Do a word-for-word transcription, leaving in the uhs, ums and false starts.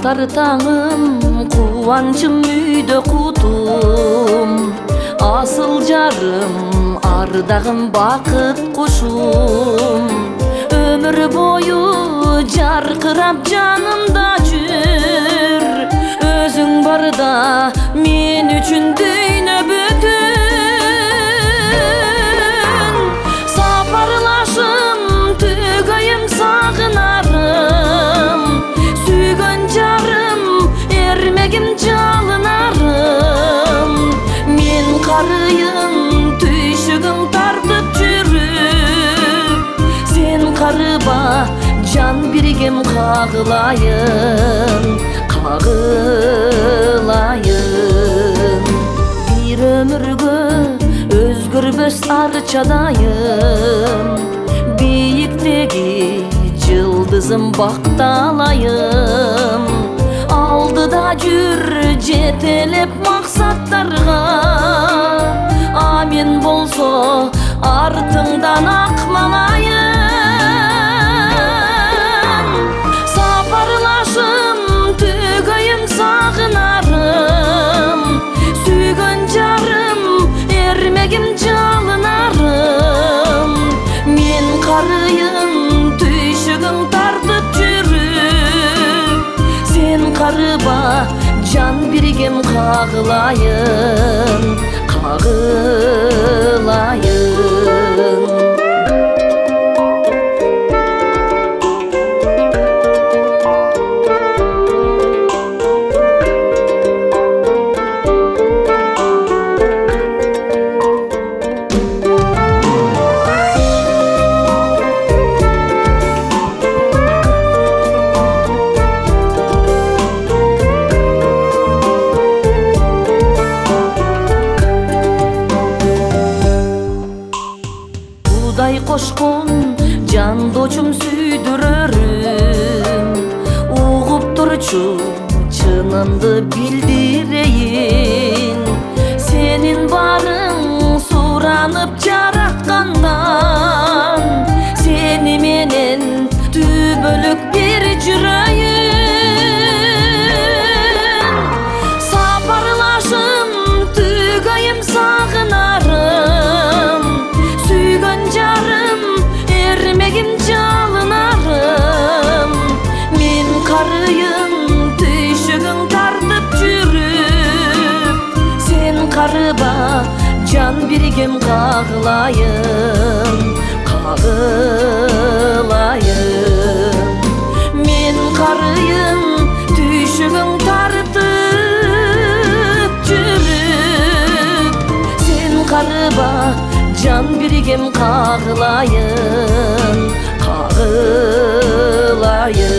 атар таңым, кубанчым үйдө кутум, асыл жарым, ардагым бакыт кушум. Өмүр бою жаркырап жанымда жүр, өзүң барда мен үчүн дүйнө бүтүн. Сапарлашым түгөйүм сагынарым, сүйгөн жарым эрмегим жалынарым. Мен карыйым түйшүгүң тартып жүрүп, сен карыба жан биригем кагылайын, кагылайын. Бир өмүргө өзгөрбөс арчадайым, бийиктеги жылдызым бакталайым. Алдыда жүр жетелеп максаттарга, а мен болсо артыңдан акмалайын. Сапарлашым түгөйүм сагынарым, сүйгөн жарым эрмегим жалынарым. Мен карыйым түйшүгүң тартып жүрүп, сен карыба жан биригем кагылайын, кагылайын. Кудай кошкон жандочум сүйдүрөрүм, угуп турчу чынымды билдирейин. Сенин барың суранып жараткандан, сени менен түбөлүк бир жүрөйүн. Сапарлашым түгөйүм сагынарым, сүйгөн жарым эрмегим жалынарым. Мен карыйым түйшүгүң тартып жүрүп, сен карыба жан биригем кагылайын, кагылайын. Мен карыйым түйшүгүң тартып жүрүп, сен карыба жан биригем кагылайын, кагылайын.